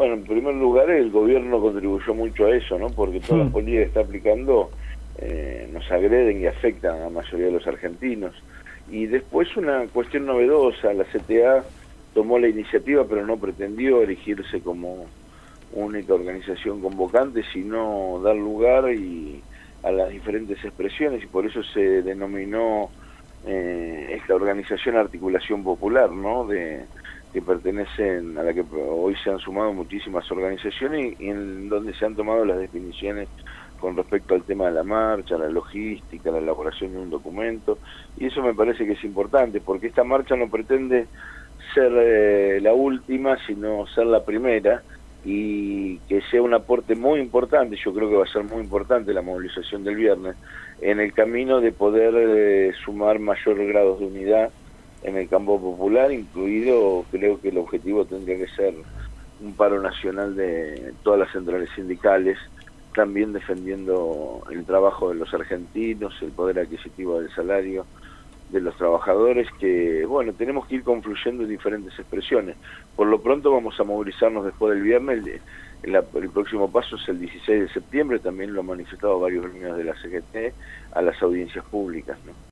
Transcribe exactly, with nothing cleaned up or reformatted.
Bueno, en primer lugar, el gobierno contribuyó mucho a eso, ¿no? Porque todas las Mm. políticas que está aplicando eh, nos agreden y afectan a la mayoría de los argentinos. Y después una cuestión novedosa, la C T A tomó la iniciativa, pero no pretendió erigirse como única organización convocante, sino dar lugar y a las diferentes expresiones, y por eso se denominó eh, esta organización Articulación Popular, ¿no? De que pertenecen, a la que hoy se han sumado muchísimas organizaciones y en donde se han tomado las definiciones con respecto al tema de la marcha, la logística, la elaboración de un documento, y eso me parece que es importante, porque esta marcha no pretende ser eh, la última, sino ser la primera, y que sea un aporte muy importante, yo creo que va a ser muy importante la movilización del viernes, en el camino de poder eh, sumar mayor grado de unidad en el campo popular, incluido, creo que el objetivo tendría que ser un paro nacional de todas las centrales sindicales, también defendiendo el trabajo de los argentinos, el poder adquisitivo del salario de los trabajadores, que, bueno, tenemos que ir confluyendo en diferentes expresiones. Por lo pronto vamos a movilizarnos después del viernes, el, el, el próximo paso es el dieciséis de septiembre, también lo han manifestado varios gremios de la C G T, a las audiencias públicas, ¿no?